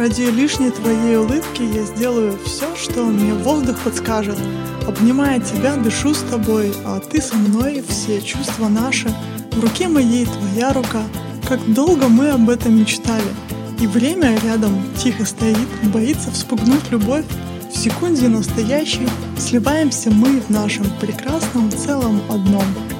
Ради лишней твоей улыбки я сделаю все, что мне воздух подскажет. Обнимая тебя, дышу с тобой, а ты со мной, все чувства наши. В руке моей твоя рука, как долго мы об этом мечтали. И время рядом тихо стоит, боится вспугнуть любовь. В секунде настоящей сливаемся мы в нашем прекрасном целом одном.